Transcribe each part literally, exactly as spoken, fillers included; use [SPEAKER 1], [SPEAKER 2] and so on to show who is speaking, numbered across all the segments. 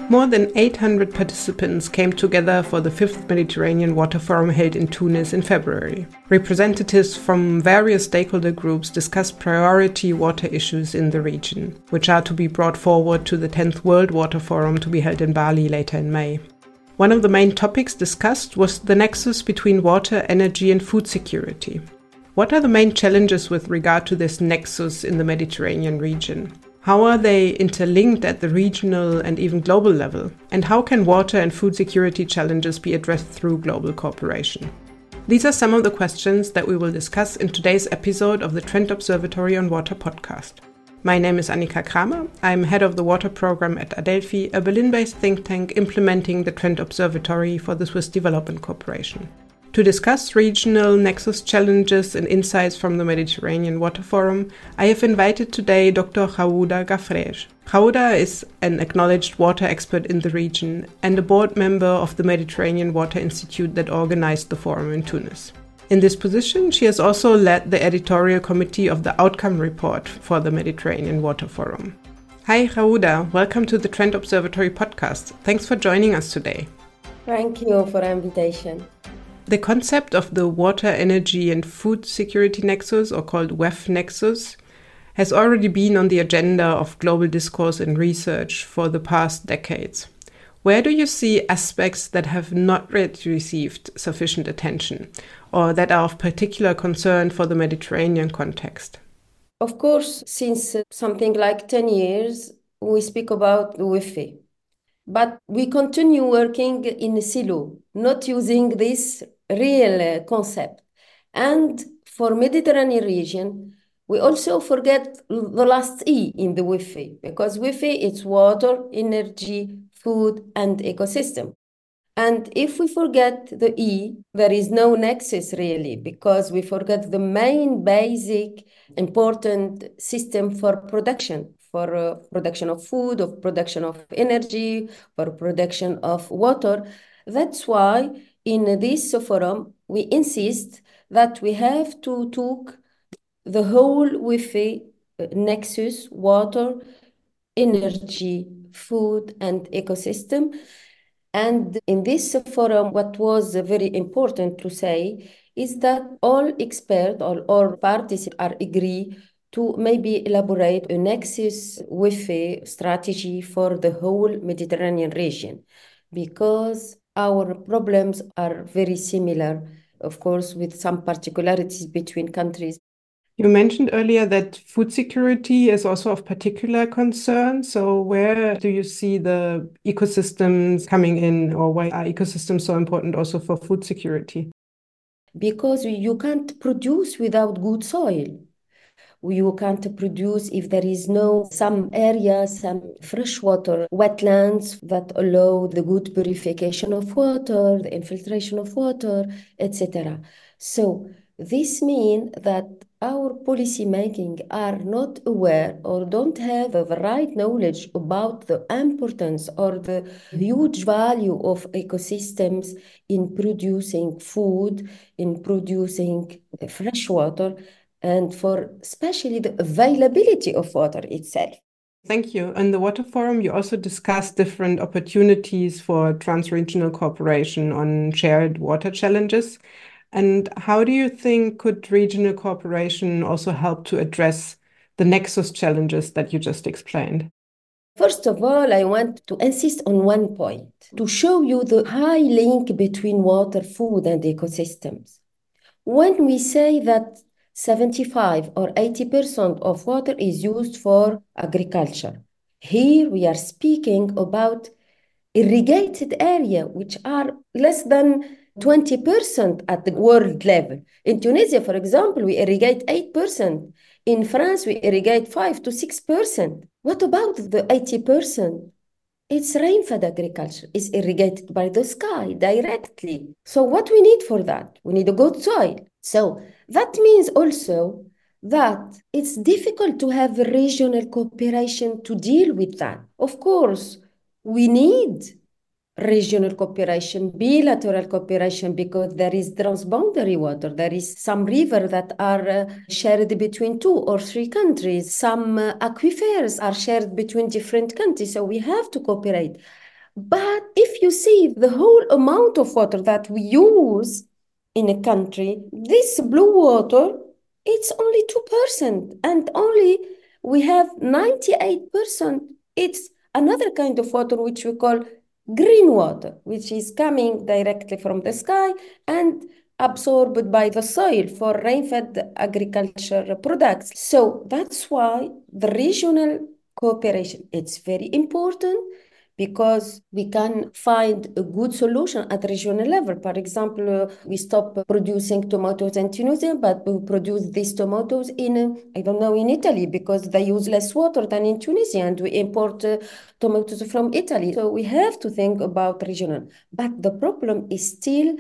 [SPEAKER 1] More than eight hundred participants came together for the fifth Mediterranean Water Forum held in Tunis in February. Representatives from various stakeholder groups discussed priority water issues in the region, which are to be brought forward to the tenth World Water Forum to be held in Bali later in May. One of the main topics discussed was the nexus between water, energy and food security. What are the main challenges with regard to this nexus in the Mediterranean region? How are they interlinked at the regional and even global level? And how can water and food security challenges be addressed through global cooperation? These are some of the questions that we will discuss in today's episode of the Trend Observatory on Water podcast. My name is Annika Kramer. I'm head of the water program at Adelphi, a Berlin-based think tank implementing the Trend Observatory for the Swiss Development Corporation. To discuss regional nexus challenges and insights from the Mediterranean Water Forum, I have invited today Doctor Khawouda Gafrej. Khawouda is an acknowledged water expert in the region and a board member of the Mediterranean Water Institute that organized the forum in Tunis. In this position, she has also led the editorial committee of the outcome report for the Mediterranean Water Forum. Hi Khawouda, welcome to the Trend Observatory podcast. Thanks for joining us today.
[SPEAKER 2] Thank you for the invitation.
[SPEAKER 1] The concept of the water, energy and food security nexus, or called W E F nexus, has already been on the agenda of global discourse and research for the past decades. Where do you see aspects that have not yet received sufficient attention, or that are of particular concern for the Mediterranean context?
[SPEAKER 2] Of course, since something like ten years, we speak about W E F. But we continue working in a silo, not using this real concept. And for Mediterranean region, we also forget the last E in the W E F, because W E F is water, energy, food, and ecosystem. And if we forget the E, there is no nexus really, because we forget the main basic important system for production. For uh, production of food, of production of energy, for production of water. That's why in this forum, we insist that we have to talk the whole W E F nexus, water, energy, food, and ecosystem. And in this forum, what was very important to say is that all experts, all, all parties are agree to maybe elaborate a nexus with a strategy for the whole Mediterranean region, because our problems are very similar, of course, with some particularities between countries.
[SPEAKER 1] You mentioned earlier that food security is also of particular concern. So where do you see the ecosystems coming in, or why are ecosystems so important also for food security?
[SPEAKER 2] Because you can't produce without good soil. You can't produce if there is no some areas, some freshwater wetlands that allow the good purification of water, the infiltration of water, et cetera. So this means that our policy making are not aware or don't have the right knowledge about the importance or the huge value of ecosystems in producing food, in producing fresh water, and for especially the availability of water itself.
[SPEAKER 1] Thank you. In the Water Forum, you also discussed different opportunities for transregional cooperation on shared water challenges. And how do you think could regional cooperation also help to address the nexus challenges that you just explained?
[SPEAKER 2] First of all, I want to insist on one point, to show you the high link between water, food, and ecosystems. When we say that seventy-five or eighty percent of water is used for agriculture, here we are speaking about irrigated area, which are less than twenty percent at the world level. In Tunisia, for example, we irrigate eight percent. In France, we irrigate five to six percent. What about the eighty percent? It's rain-fed agriculture. It's irrigated by the sky directly. So what we need for that? We need a good soil. So that means also that it's difficult to have regional cooperation to deal with that. Of course, we need regional cooperation, bilateral cooperation, because there is transboundary water. There is some rivers that are uh, shared between two or three countries. Some uh, aquifers are shared between different countries. So we have to cooperate. But if you see the whole amount of water that we use in a country, this blue water, it's only two percent. And only we have ninety-eight percent. It's another kind of water which we call green water, which is coming directly from the sky and absorbed by the soil for rain-fed agriculture products. So that's why the regional cooperation, it's very important because we can find a good solution at regional level. For example, uh, we stop producing tomatoes in Tunisia, but we produce these tomatoes in, uh, I don't know, in Italy because they use less water than in Tunisia, and we import uh, tomatoes from Italy. So we have to think about regional. But the problem is still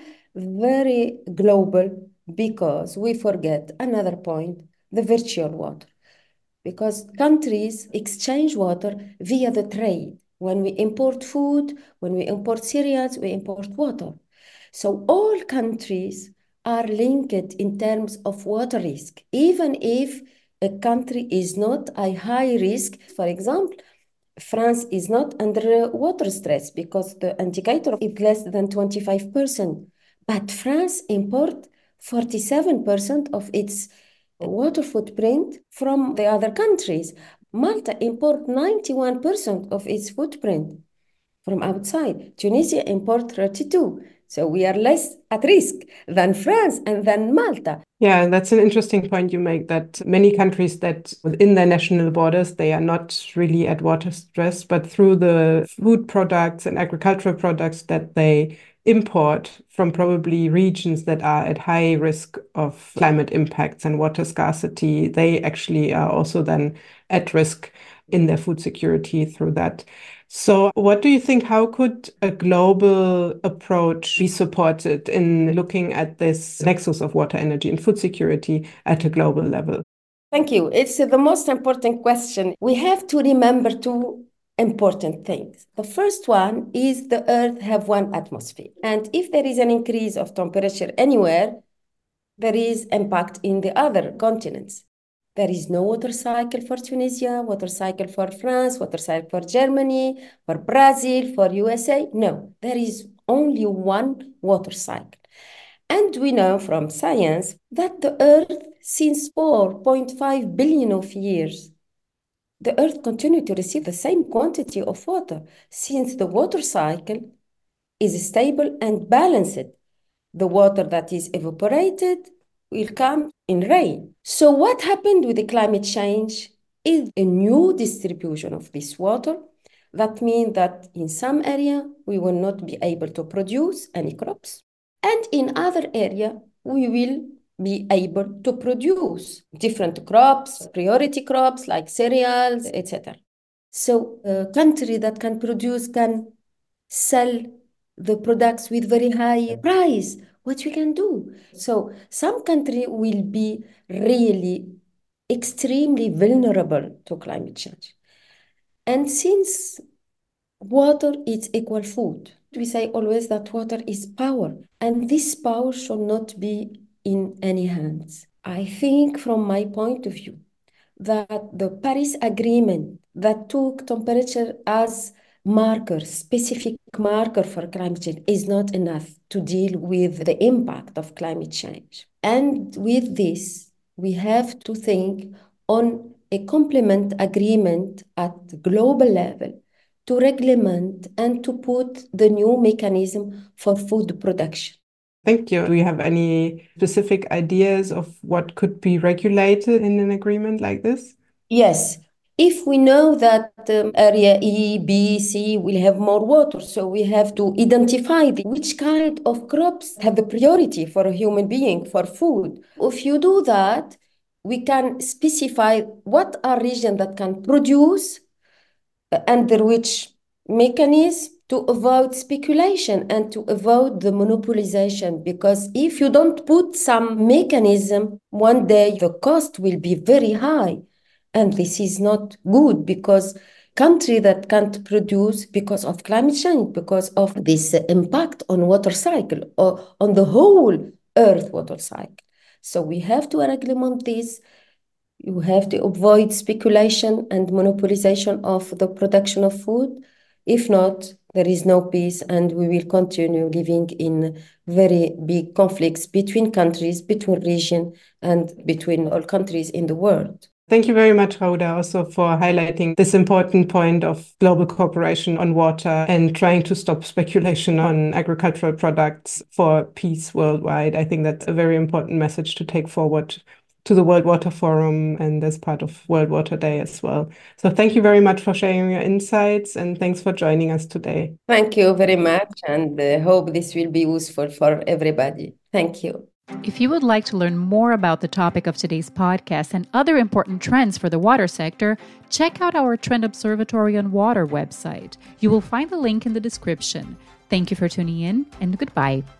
[SPEAKER 2] very global because we forget another point, the virtual water. Because countries exchange water via the trade. When we import food, when we import cereals, we import water. So all countries are linked in terms of water risk, even if a country is not a high risk. For example, France is not under water stress because the indicator is less than twenty-five percent. But France imports forty-seven percent of its water footprint from the other countries. Malta import ninety-one percent of its footprint from outside. Tunisia import thirty-two. So we are less at risk than France and than Malta.
[SPEAKER 1] Yeah, that's an interesting point you make, that many countries that within their national borders, they are not really at water stress, but through the food products and agricultural products that they import from probably regions that are at high risk of climate impacts and water scarcity, they actually are also then at risk in their food security through that. So what do you think, how could a global approach be supported in looking at this nexus of water, energy, and food security at a global level?
[SPEAKER 2] Thank you. It's the most important question. We have to remember two important things. The first one is the Earth have one atmosphere. And if there is an increase of temperature anywhere, there is impact in the other continents. There is no water cycle for Tunisia, water cycle for France, water cycle for Germany, for Brazil, for U S A. No, there is only one water cycle. And we know from science that the Earth, since four point five billion of years, the Earth continued to receive the same quantity of water since the water cycle is stable and balanced. The water that is evaporated will come in rain. So what happened with the climate change is a new distribution of this water. That means that in some area, we will not be able to produce any crops. And in other area, we will be able to produce different crops, priority crops like cereals, et cetera. So a country that can produce can sell the products with very high price. What we can do? So some country will be really extremely vulnerable to climate change. And since water is equal food, we say always that water is power, and this power should not be in any hands. I think from my point of view that the Paris Agreement that took temperature as marker, specific marker for climate change is not enough to deal with the impact of climate change. And with this, we have to think on a complement agreement at global level to regulate and to put the new mechanism for food production.
[SPEAKER 1] Thank you. Do you have any specific ideas of what could be regulated in an agreement like this?
[SPEAKER 2] Yes. If we know that um, area E, B, C will have more water, so we have to identify the, which kind of crops have the priority for a human being for food. If you do that, we can specify what are regions that can produce uh, under which mechanism to avoid speculation and to avoid the monopolization. Because if you don't put some mechanism, one day the cost will be very high. And this is not good because country that can't produce because of climate change, because of this impact on water cycle or on the whole earth water cycle. So we have to regulate this. You have to avoid speculation and monopolization of the production of food. If not, there is no peace, and we will continue living in very big conflicts between countries, between regions, and between all countries in the world.
[SPEAKER 1] Thank you very much, Rauda, also for highlighting this important point of global cooperation on water and trying to stop speculation on agricultural products for peace worldwide. I think that's a very important message to take forward to the World Water Forum and as part of World Water Day as well. So thank you very much for sharing your insights, and thanks for joining us today.
[SPEAKER 2] Thank you very much, and I hope this will be useful for everybody. Thank you.
[SPEAKER 3] If you would like to learn more about the topic of today's podcast and other important trends for the water sector, check out our Trend Observatory on Water website. You will find the link in the description. Thank you for tuning in, and goodbye.